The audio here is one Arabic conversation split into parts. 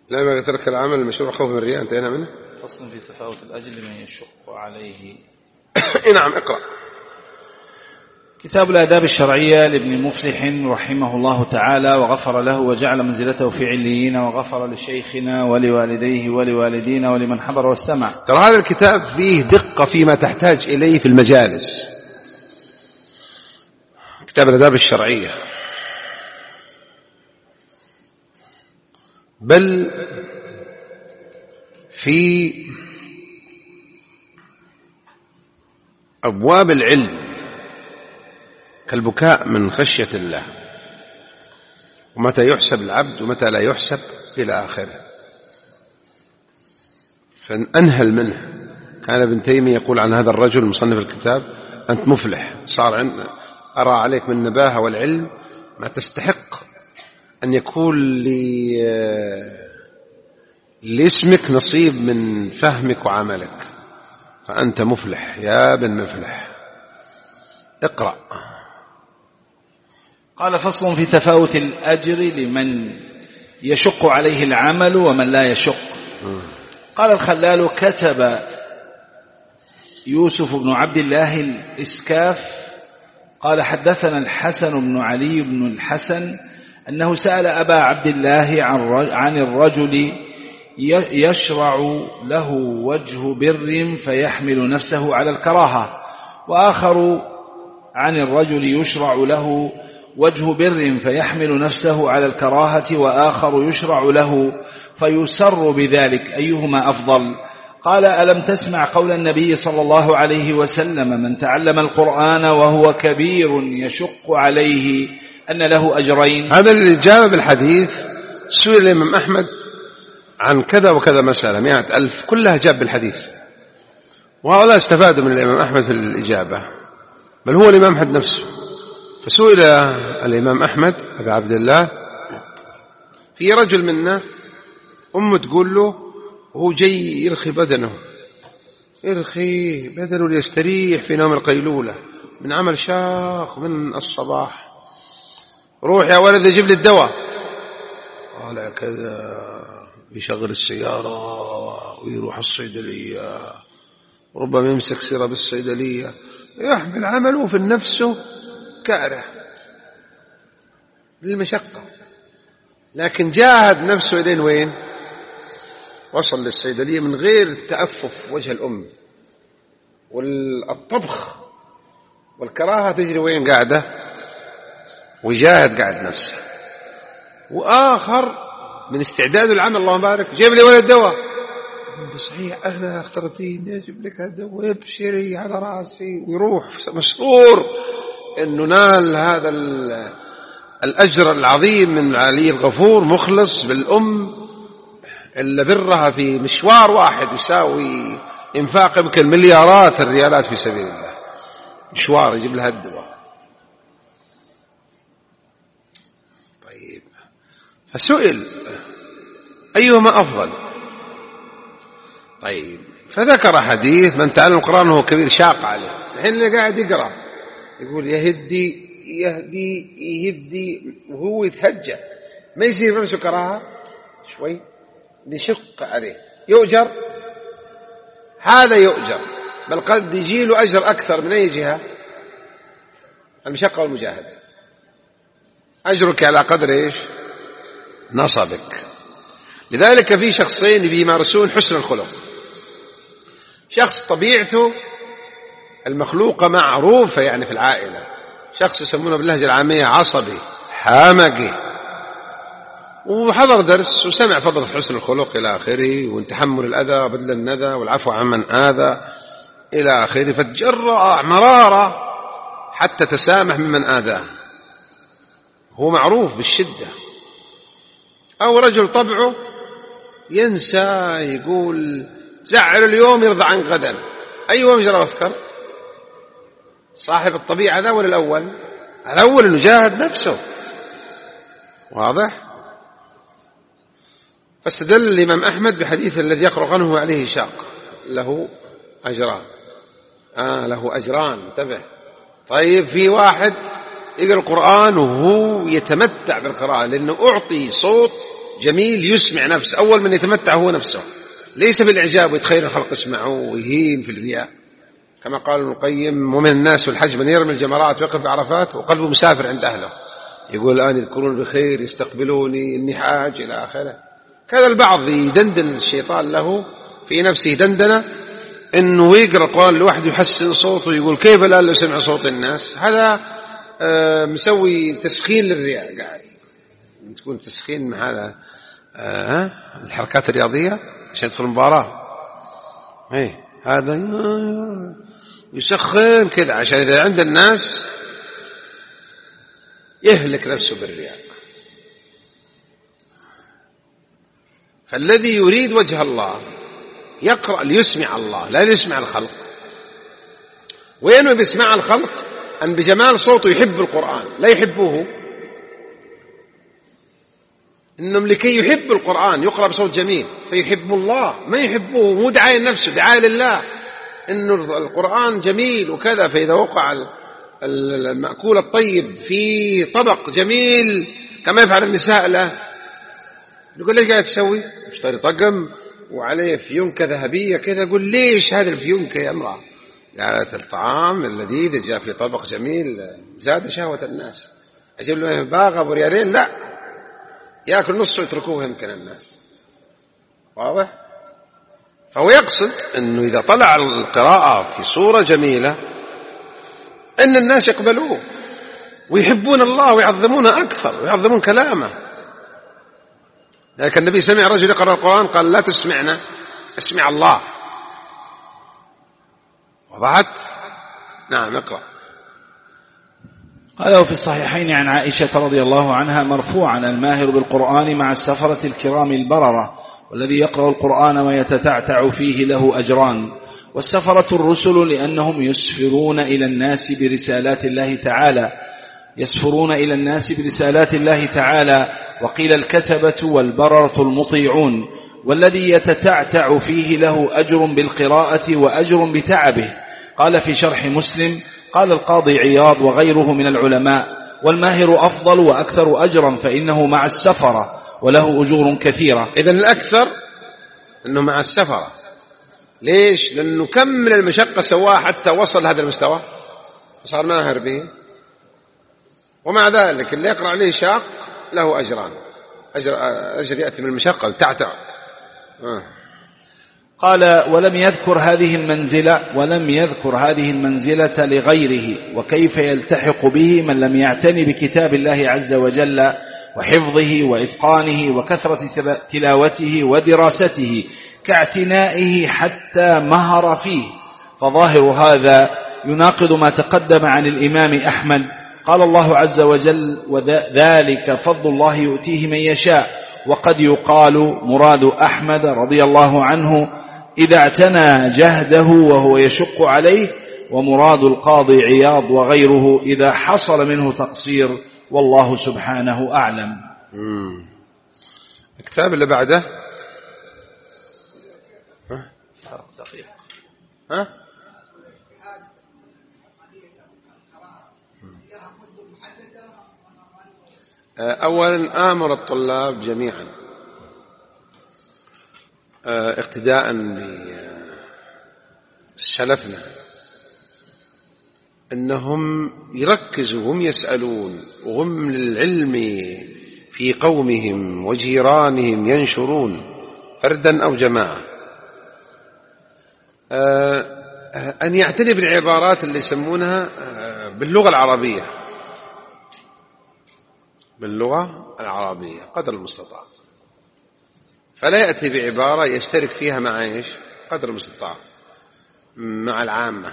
لا ما ترك العمل المشروع خوف من الرياء انتهينا منه. فصل في تفاوت الأجر لمن يشق عليه. نعم اقرأ. كتاب الآداب الشرعية لابن مفلح رحمه الله تعالى وغفر له وجعل منزلته في عليين، وغفر لشيخنا ولوالديه ولوالدينا ولمن حضر واستمع. ترى هذا الكتاب فيه دقة فيما تحتاج إليه في المجالس. كتاب الآداب الشرعية، بل في أبواب العلم كالبكاء من خشية الله، ومتى يحسب العبد ومتى لا يحسب إلى آخره، فأنهل منه. كان ابن تيمية يقول عن هذا الرجل مصنف الكتاب: أنت مفلح، صار أرى عليك من النباهة والعلم ما تستحق أن يكون لاسمك نصيب من فهمك وعملك، فأنت مفلح يا بن مفلح. اقرأ. قال: فصل في تفاوت الأجر لمن يشق عليه العمل ومن لا يشق. قال الخلال: كتب يوسف بن عبد الله الإسكاف قال: حدثنا الحسن بن علي بن الحسن أنه سأل أبا عبد الله عن الرجل يشرع له وجه بر فيحمل نفسه على الكراهة، وآخر عن الرجل يشرع له وجه بر فيحمل نفسه على الكراهة، وآخر يشرع له فيسر بذلك، أيهما أفضل؟ قال: ألم تسمع قول النبي صلى الله عليه وسلم: من تعلم القرآن وهو كبير يشق عليه أن له أجرين. هذا اللي جاء بالحديث. سئل الإمام أحمد عن كذا وكذا مسألة 100,000 كلها جاب بالحديث، وهؤلاء استفادوا من الإمام أحمد في الإجابة، بل هو الإمام أحمد نفسه. فسئل الإمام أحمد أبا عبد الله: في رجل منا أمه تقول له وهو جاي يرخي بدنه ليستريح في نوم القيلولة من عمل شاق من الصباح، روح يا ولد يجيب لي الدواء. قال كذا، يشغل السيارة ويروح الصيدلية، ربما يمسك سيرة بالصيدلية، يحمل عمله في النفس كاره للمشقة، لكن جاهد نفسه إلين وين؟ وصل للصيدلية من غير تأفف وجه الأم، والطبخ والكراهة تجري وين؟ قاعدة، ويجاهد قاعد نفسه. وآخر من استعداد العمل اللهم بارك جيب لي ولد دواء، صحيح أنا اخترتين يجيب لك الدواء، يبشري على رأسي، ويروح مسرور إنه نال هذا الأجر العظيم من علي الغفور، مخلص بالأم إلا برها في مشوار واحد يساوي إنفاق يمكن مليارات الريالات في سبيل الله، مشوار يجيب لها الدواء. طيب، فسئل أيهما أفضل؟ طيب، فذكر حديث: من تعلم القرآن وهو كبير شاق عليه. الحين اللي قاعد يقرأ يقول يهدي وهو يتهجى، ما يصير نفسه كراهة شوي، يشق عليه، يؤجر، هذا يؤجر، بل قد يجي له أجر أكثر من أي جهة؟ المشقة والمجاهدة. أجرك على قدر إيش؟ نصبك. لذلك في شخصين بيمارسون حسن الخلق. شخص طبيعته المخلوقة معروفة يعني في العائلة، شخص يسمونه باللهجة العامية عصبي حامقي، وحضر درس وسمع فضل حسن الخلق إلى آخره، وتحمل الأذى وبذل الندى والعفو عمن آذى إلى آخره، فتجرأ مرارة حتى تسامح ممن آذاه، هو معروف بالشدة. أو رجل طبعه ينسى، يقول زعل اليوم يرضى عن غدا. أيوة مجرى واذكر، صاحب الطبيعة ذا ولا الأول؟ الأول إنه جاهد نفسه، واضح؟ فاستدل الإمام أحمد بحديث الذي يقرأ عنه عليه شاق له أجران. له أجران، انتبه. طيب، في واحد يقرأ القرآن وهو يتمتع بالقراءة لأنه أعطي صوت جميل يسمع نفسه، أول من يتمتع هو نفسه، ليس بالإعجاب ويتخيل الخلق يسمعوه ويهين في الرياء، كما قال ابن القيم: ومن الناس والحج من يرمي الجمرات ويقف بعرفات وقلبه مسافر عند أهله، يقول الآن يذكرون بخير يستقبلوني إني حاج إلى آخره. كذا البعض يدندن الشيطان له في نفسه دندنة إنه يقرأ القرآن لوحده يحسن صوته ويقول كيف الآن لو سمع صوت الناس. هذا مسوي تسخين للرياء، قاعد تكون تسخين مع هذا الحركات الرياضية عشان يدخل المباراة. هذا يسخن كذا عشان إذا عند الناس يهلك نفسه بالرياء. فالذي يريد وجه الله يقرأ ليسمع الله لا ليسمع الخلق، وينوي بيسمع الخلق أن بجمال صوته يحب القرآن لا يحبوه، إنهم لكي يحب القرآن يقرأ بصوت جميل فيحب الله، ما يحبوه، مو دعاية لنفسه، دعاية لله إنه القرآن جميل وكذا. فإذا وقع المأكول الطيب في طبق جميل كما يفعل النساء له، يقول ليش قاعد تسوي؟ اشتري طقم وعليه فيونكة ذهبية كذا. يقول ليش هذه الفيونكة يا امرأة؟ قالت الطعام اللذيذ جاء في طبق جميل زاد شهوة الناس. أجيب له باغة وريالين؟ لا، يأكل نصه يتركوه يمكن الناس. واضح؟ فهو يقصد أنه إذا طلع القراءة في صورة جميلة أن الناس يقبلوه ويحبون الله ويعظمونه أكثر ويعظمون كلامه. لكن النبي سمع رجل يقرأ القرآن قال لا تسمعنا، اسمع الله. وضعت؟ نعم اقرأ. قال وفي الصحيحين عن عائشة رضي الله عنها مرفوعا: الماهر بالقرآن مع السفرة الكرام البررة، والذي يقرأ القرآن ويتتعتع فيه له أجران. والسفرة الرسل لأنهم يسفرون إلى الناس برسالات الله تعالى، وقيل الكتبة والبررة المطيعون. والذي يتتعتع فيه له أجر بالقراءة وأجر بتعبه. قال في شرح مسلم: قال القاضي عياض وغيره من العلماء: والماهر أفضل وأكثر أجرا فإنه مع السفرة وله أجور كثيرة. إذن الأكثر أنه مع السفرة. ليش؟ لأنه كم من المشقة سواه حتى وصل هذا المستوى صار ماهر به. ومع ذلك اللي يقرأ عليه شاق له أجران، أجر يأتي من المشقة التعتع. قال ولم يذكر هذه المنزلة لغيره. وكيف يلتحق به من لم يعتني بكتاب الله عز وجل وحفظه وإتقانه وكثرة تلاوته ودراسته كاعتنائه حتى مهر فيه؟ فظاهر هذا يناقض ما تقدم عن الإمام أحمد. قال الله عز وجل: وذلك فضل الله يؤتيه من يشاء. وقد يقال مراد أحمد رضي الله عنه إذا اعتنى جهده وهو يشق عليه، ومراد القاضي عياض وغيره إذا حصل منه تقصير، والله سبحانه أعلم. الكتاب اللي بعده أولا آمر الطلاب جميعا اقتداء بسلفنا أنهم يركزوا وهم يسألون وهم للعلم في قومهم وجيرانهم ينشرون فردا أو جماعة، أن يعتني بالعبارات اللي يسمونها باللغة العربية قدر المستطاع، فلا يأتي بعبارة يشترك فيها مع إيش؟ قدر المستطاع مع العامة.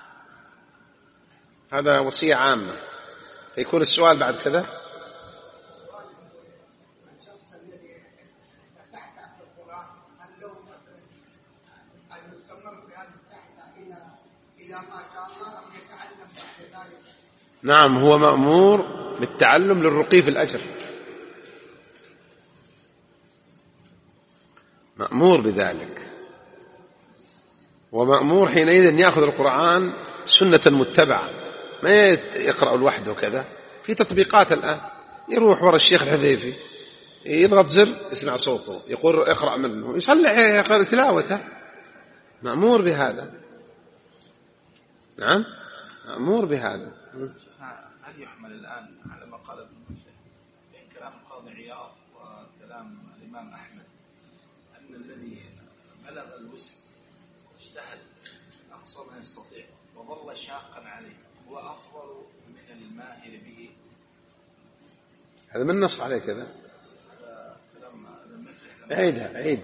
هذا وصية عامة. فيكون السؤال بعد كذا نعم، هو مأمور بالتعلم للرقي في الأجر، مأمور بذلك، ومأمور حينئذ أن يأخذ القرآن سنة متبعة، ما يقرأ لوحده كذا. في تطبيقات الآن، يروح وراء الشيخ الحذيفي يضغط زر يسمع صوته، يقول اقرأ منه، يصلح يقرأ تلاوته، مأمور بهذا. نعم مأمور بهذا. هل يحمل الآن على ما قال ابن مفلح بين كلام القاضي عياض وكلام الإمام أحمد أن الذي بلغ الوسع واجتهد أقصى ما يستطيع وظل شاقا عليه هو أفضل من الماهر به؟ هذا من نص عليه كذا. عيد.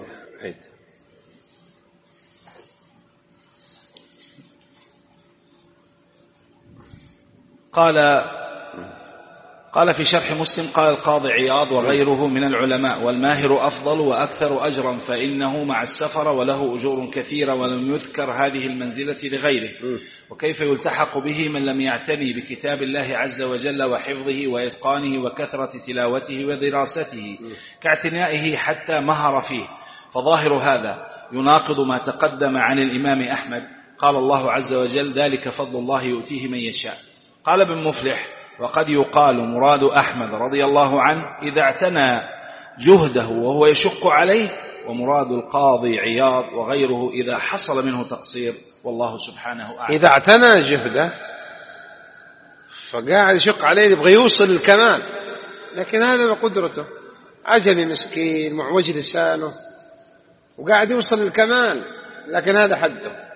قال في شرح مسلم قال القاضي عياض وغيره من العلماء والماهر أفضل وأكثر أجرا فإنه مع السفر وله أجور كثيرة ولم يذكر هذه المنزلة لغيره. وكيف يلتحق به من لم يعتني بكتاب الله عز وجل وحفظه وإتقانه وكثرة تلاوته ودراسته كاعتنائه حتى مهر فيه؟ فظاهر هذا يناقض ما تقدم عن الإمام أحمد. قال الله عز وجل ذلك فضل الله يؤتيه من يشاء. قال ابن مفلح وقد يقال مراد أحمد رضي الله عنه إذا اعتنى جهده وهو يشق عليه، ومراد القاضي عياض وغيره إذا حصل منه تقصير، والله سبحانه أعلم. إذا اعتنى جهده فقاعد يشق عليه يبغى يوصل الكمال، لكن هذا بقدرته، عجمي مسكين معوج لسانه وقاعد يوصل للكمال، لكن هذا حده،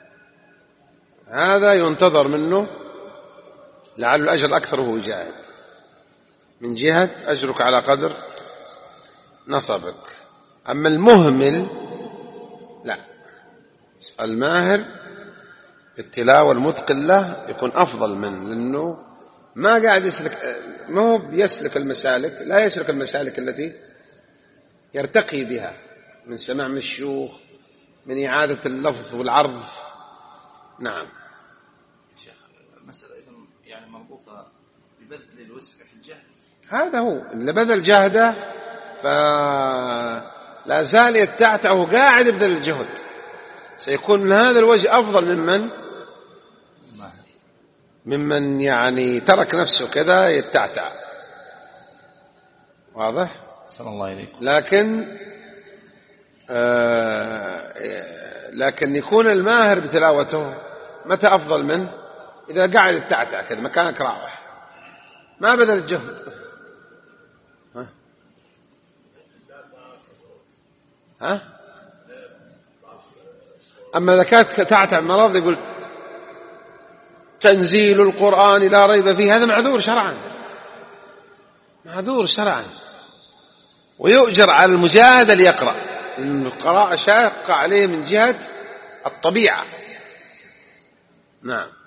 هذا ينتظر منه لعل الأجر أكثر وهو جاهد، من جهة أجرك على قدر نصبك. أما المهمل لا، الماهر بالتلاوة المتقن له يكون أفضل منه، لأنه ما قاعد يسلك، ما هو بيسلك المسالك، لا يسلك المسالك التي يرتقي بها من سماع من الشيوخ، من إعادة اللفظ والعرض. نعم. المسألة أيضا يعني مربوطة ببذل الوسع في الجهد. هذا هو اللي بذل جهده فلا زال يتعتع وهو قاعد يبذل الجهد، سيكون من هذا الوجه أفضل ممن يعني ترك نفسه كذا يتعتع. واضح؟ صلى الله عليكم. لكن يكون الماهر بتلاوته متى أفضل منه؟ إذا قاعد يتعتع كذا مكانك راوح ما بذل الجهد. ها؟ أما إذا كانت تعتع مرض يقول تنزيل القرآن لا ريب فيه، هذا معذور شرعا، ويؤجر على المجاهد اللي يقرأ، لأن القراءة شاقة عليه من جهة الطبيعة. نعم.